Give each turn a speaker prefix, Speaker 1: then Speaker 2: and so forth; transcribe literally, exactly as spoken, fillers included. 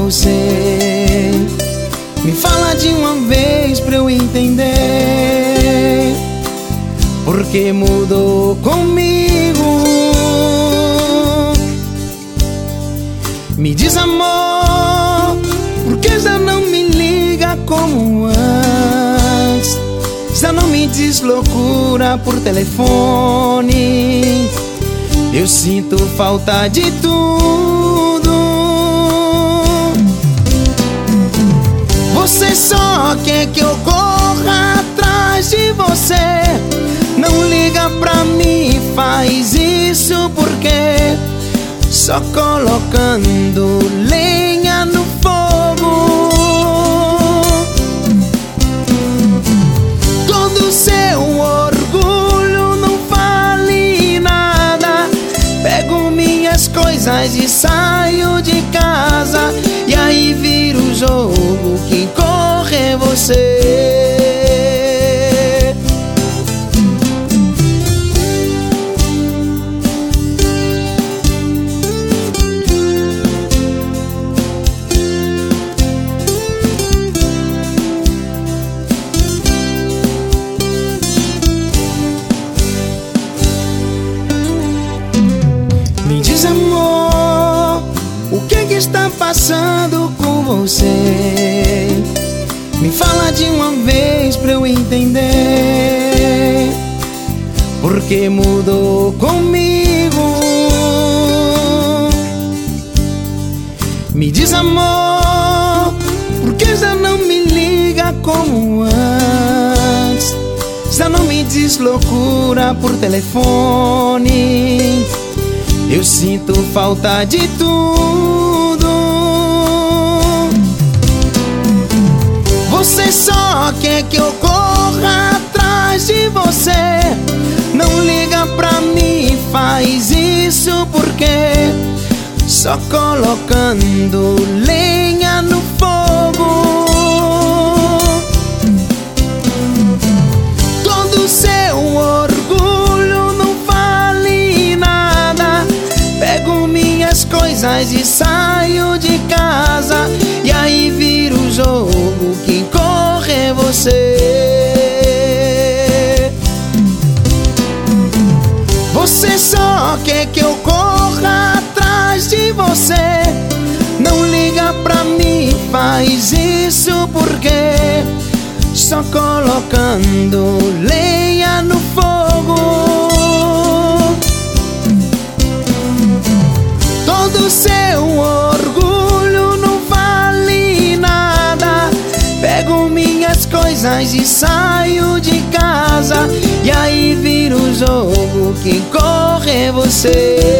Speaker 1: você. Me fala de uma vez pra eu entender porque mudou comigo. Me diz, amor, por que já não me liga como antes? Já não me diz loucura por telefone. Eu sinto falta de tudo. Você só quer que eu corra atrás de você. Não liga pra mim, faz isso porque só colocando lenha no fogo. Todo seu orgulho não vale nada. Pego minhas coisas e saio de casa. E aí vira o jogo, quem corre é você. Me diz, amor, o que que está passando com você? Me fala de uma vez pra eu entender porque mudou comigo. Me diz, amor, por que já não me liga como antes? Já não me diz loucura por telefone. Eu sinto falta de tudo. Você só quer que eu corra atrás de você. Não liga pra mim, faz isso porque só colocando lenha no fogo. Todo seu orgulho não vale nada. Pego minhas coisas e saio de casa. E aí vira o jogo, quem corre é você. Você só quer que eu corra atrás de você. Não liga pra mim, faz isso porque só colocando lenha no fogo. Todo seu orgulho não vale nada. Pego minhas coisas e saio de casa. E aí vira o jogo, quem corre é você.